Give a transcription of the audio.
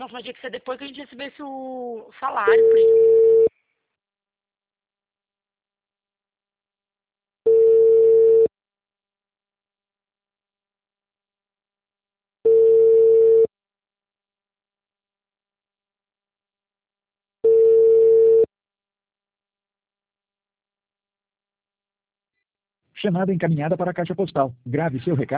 Nossa, mas tinha que ser depois que a gente recebesse o salário, primo. Chamada encaminhada para a caixa postal. Grave seu recado.